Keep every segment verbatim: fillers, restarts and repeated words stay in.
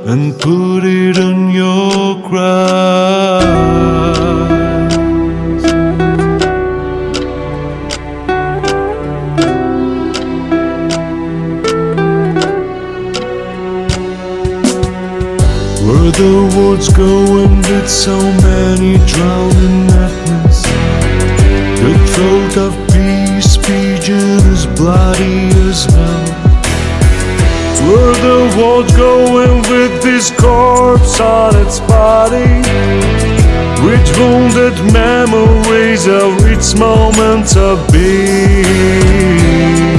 and put it on your cries. Where the world's going with so many drowning madness, the throat of peace pigeon is bloody as hell. Where the world's going with this corpse on its body, with wounded memories of its moments of being.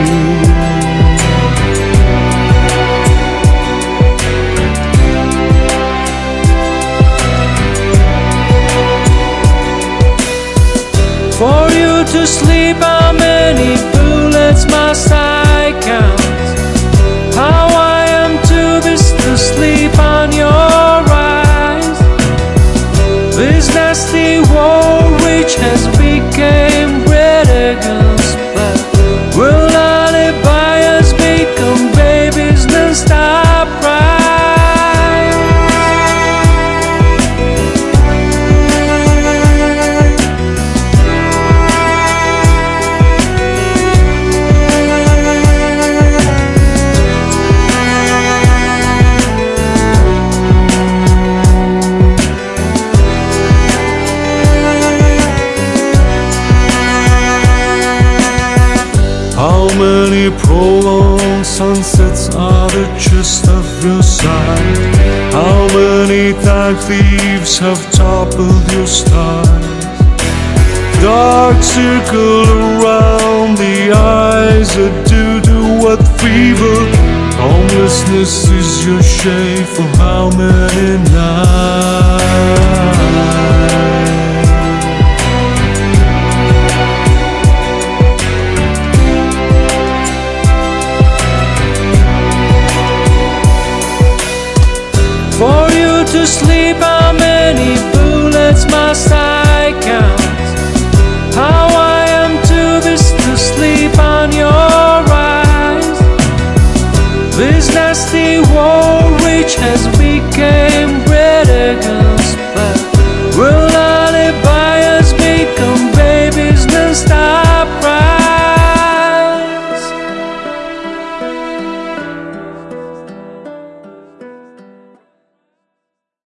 For you to sleep, how many bullets must I count? How I am too busy to sleep on your eyes. This nasty war which has become great against blood will alibi us become babies then stop crying. How many prolonged sunsets are the just of your side? How many time thieves have toppled your stars? Dark circle around the eyes that do do what fever. Homelessness is your shade for how many nights? For you to sleep, how many bullets must I count?